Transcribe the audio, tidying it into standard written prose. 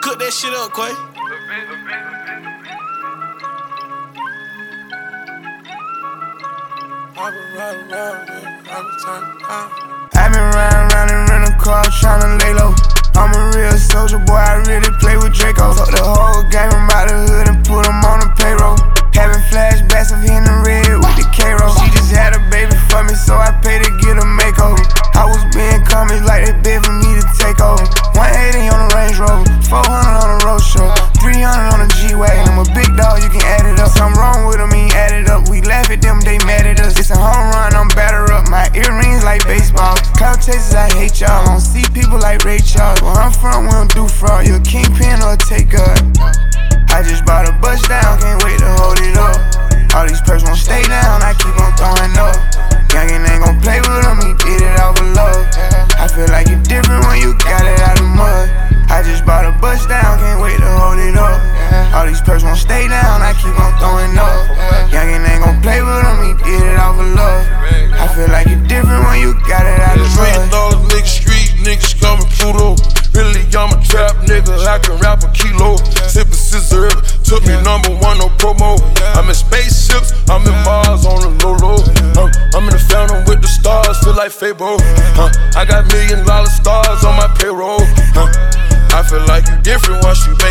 Cook that shit up, Quay. I've been riding around, I've been riding around in rental car tryna lay low. I'm a real soldier boy, I really play with Draco. Took the whole game out the hood and put him on the payroll. Having flashbacks of hitting the red with the K-roll. She just had a baby for me, so I paid to get a makeover. I was being comics like they bid for me to take over. 180 on the Range Rover, 400 on the road show, 300 on the G-Wagon. I'm a big dog, you can add it up. Something wrong with them, he ain't add it up. We laugh at them, they mad at us. It's a home run, I'm batter up. My earrings like baseball. Cloud chasers, I hate y'all. I don't see people like Ray Charles. Where I'm from, we don't do fraud. You a kingpin or a taker. I just bought a bus down, can't wait to hold it up. All these perks won't stay down, I keep on throwing up. Youngin' ain't gon' play with him, he did it out of love. I feel like it's different when you got it out of mud. I just bought a bus down, can't wait to hold it up. All these perks won't stay down, I keep on throwing up. Youngin' ain't gon' play with him, he did it out of love. I feel like it's different when you got it out of mud. $3 niggas, street niggas coming Pluto. Really, I'm a trap nigga, I can rap a kilo. Sippin' scissor, took me #1 on promo. I'm in spaceships, I'm in Mars on the low. I'm in the fountain with the stars, feel like Fabo. I got $1 million stars on my payroll. I feel like you different once you